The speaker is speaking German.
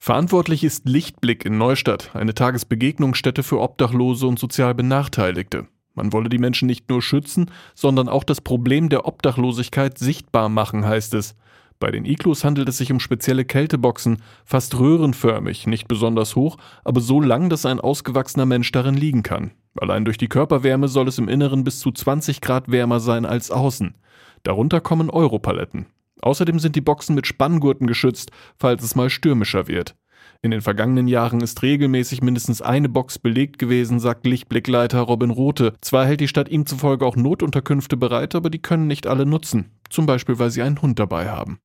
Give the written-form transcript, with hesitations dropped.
Verantwortlich ist Lichtblick in Neustadt, eine Tagesbegegnungsstätte für Obdachlose und sozial Benachteiligte. Man wolle die Menschen nicht nur schützen, sondern auch das Problem der Obdachlosigkeit sichtbar machen, heißt es. Bei den Iglus handelt es sich um spezielle Kälteboxen, fast röhrenförmig, nicht besonders hoch, aber so lang, dass ein ausgewachsener Mensch darin liegen kann. Allein durch die Körperwärme soll es im Inneren bis zu 20 Grad wärmer sein als außen. Darunter kommen Europaletten. Außerdem sind die Boxen mit Spanngurten geschützt, falls es mal stürmischer wird. In den vergangenen Jahren ist regelmäßig mindestens eine Box belegt gewesen, sagt Lichtblickleiter Robin Rothe. Zwar hält die Stadt ihm zufolge auch Notunterkünfte bereit, aber die können nicht alle nutzen. Zum Beispiel, weil sie einen Hund dabei haben.